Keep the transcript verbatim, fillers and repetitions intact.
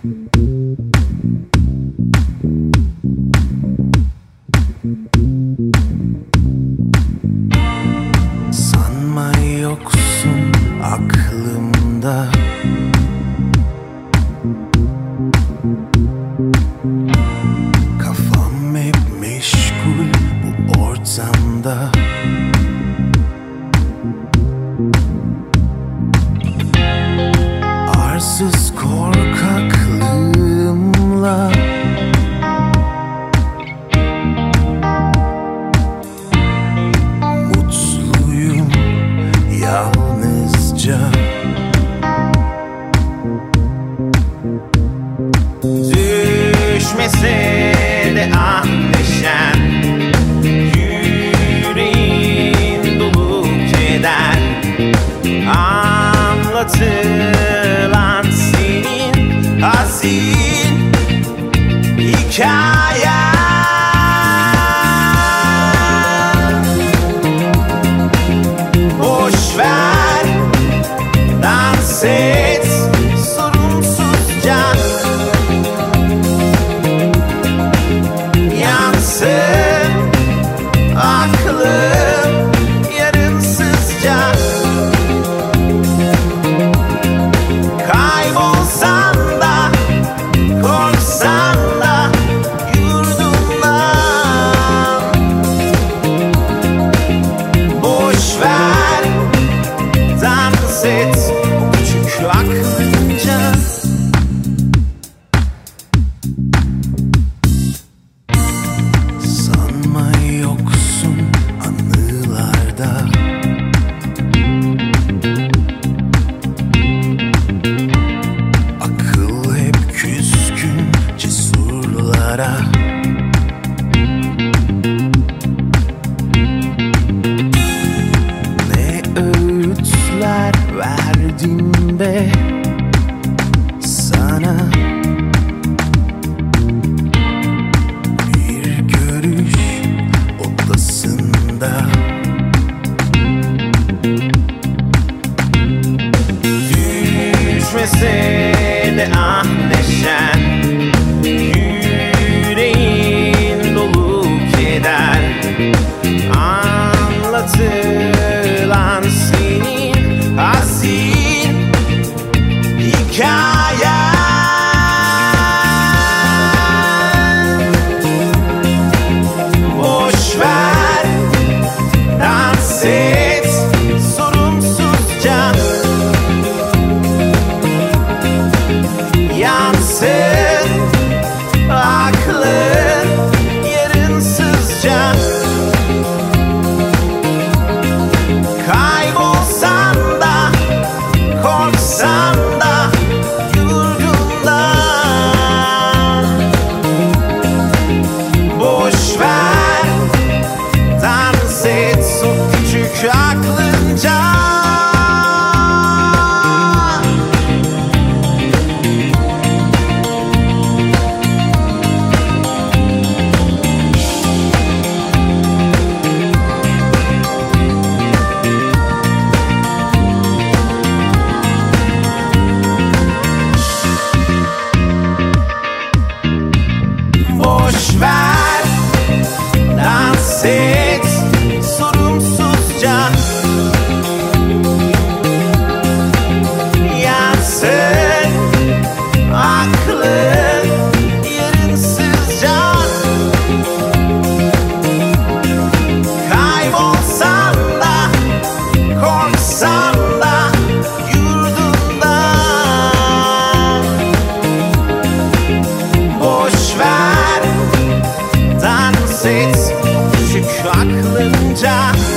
Sanma yoksun aklımda, kafam hep meşgul bu ortamda. Arsız korkaklığımla mutluyum yalnızca. Düşmese de ah neşen, yüreğin dolu keder, anlatılan senin hazin hikayen. Boş ver, dans et sorumsuzca, yansın aklım yarınsızca. Kaybolsan da korksan da yurdumdan, boş ver, dans et küçük aklınca. Sanma yoksun anılarda, akıl hep küskün cesurlara. Ne öğütler verdim be sana, bir görüş odasında. Düşmese de ah neşen, yüreğin dolu keder, anlatılan senin hazin hikayen. Boş ver, dans et sorumsuzca, yansın aklın yarınsızca. Kaybolsan da korksan da yurdumdan, boş ver, dans et o küçük aklınca. Boş ver, dans et sorumsuzca, yansın aklın yarınsızca. Kaybolsan da korksan da yurdundan, boş ver, dans et küçük aklınca.